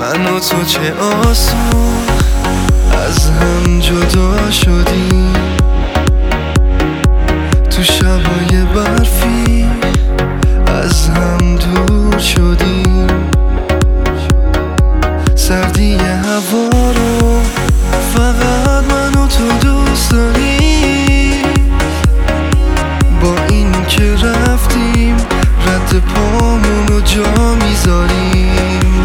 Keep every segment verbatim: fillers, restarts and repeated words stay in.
من و تو چه آسون از هم جدا شدیم، تو شبای برفی از هم دور شدیم. سردی هوا رو فقط من و تو دوست داریم، با این که رفتیم رد پامونو جا میذاریم.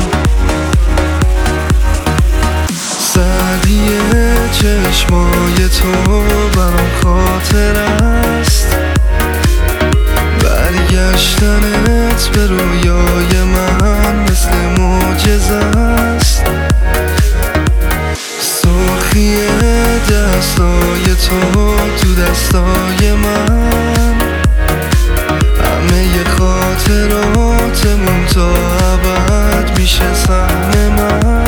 سردی چشمای تو برام خاطر است، برگشتنت به رویای من مثل معجزه است. سرخی دستای تو تو دستای من، همه خاطراتمون تا ابد میشه سهم من.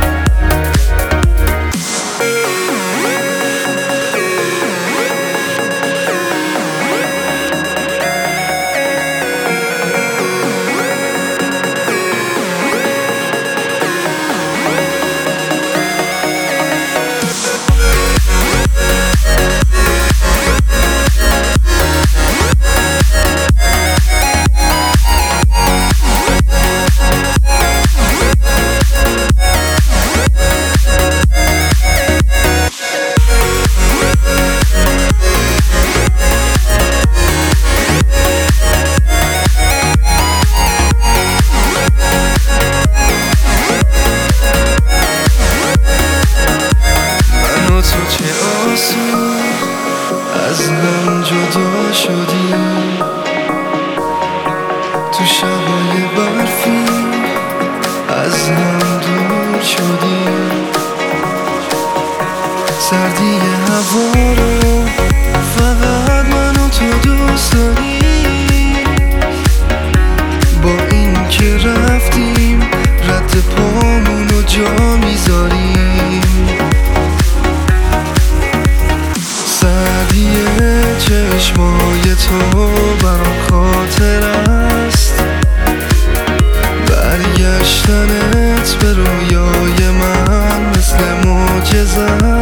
از هم جدا شدیم، تو شبای برفی از هم دور شدیم. سردی هوا رو فقط من و تو دوست داریم، با این که رفتیم رد پامونو جا میذاریم. سردی چشمای تو برام خاطر است، برگشتنت به رویای من مثل معجزه